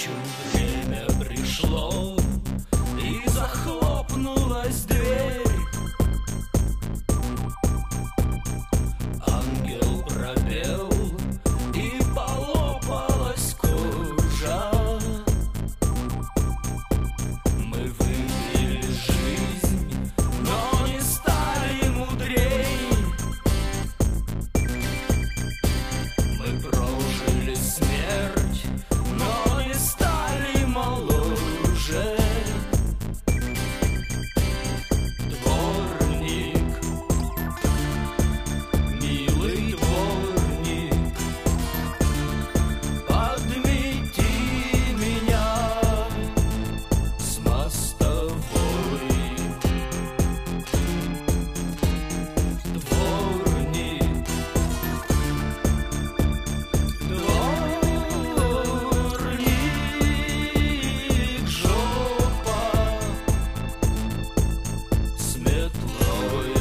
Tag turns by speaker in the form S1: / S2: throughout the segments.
S1: время пришло, и захлопнулась дверь. Ангел пропел, и полопалась кожа. Мы выбили жизнь, но не стали мудрей. Мы прожили смерть, но не стали моложе. Дворник, милый дворник, подмети меня с мостовой. Дворник, дворник, жопа с метлой.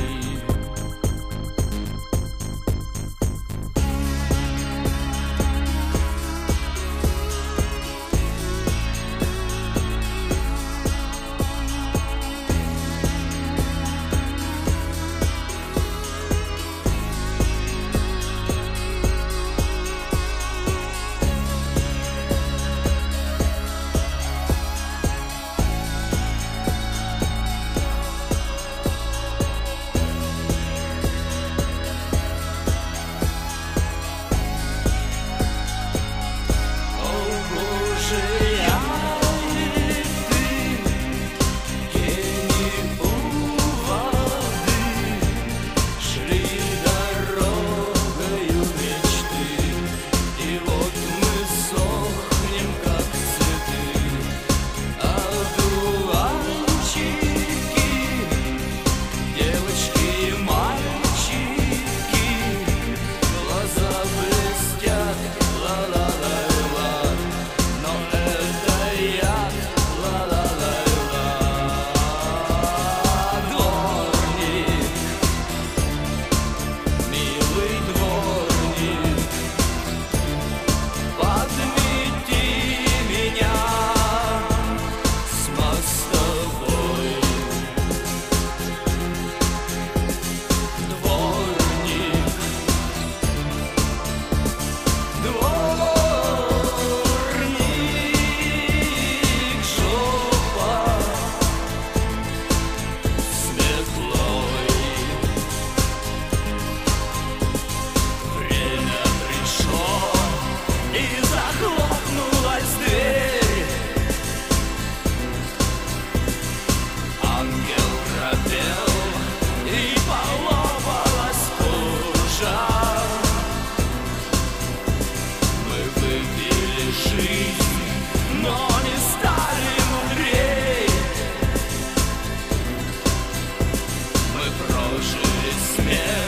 S1: О, Боже, я ли ты, гений у воды, шли дорогою мечты, и вот мы сохнем, как цветы. Одуванчики, девочки и мальчики, глаза блестят, ла-ла-ла-ла, но это яд, ла-ла-ла-ла. Дворник, милый дворник, подмети меня с мостовой. Дворник, дворник, жопа с метлой. Время пришло, и захлопнулась дверь. Ангел пропел, и полопалась кожа. Мы выпили жизнь, но не стали мудрей. Мы прожили смерть,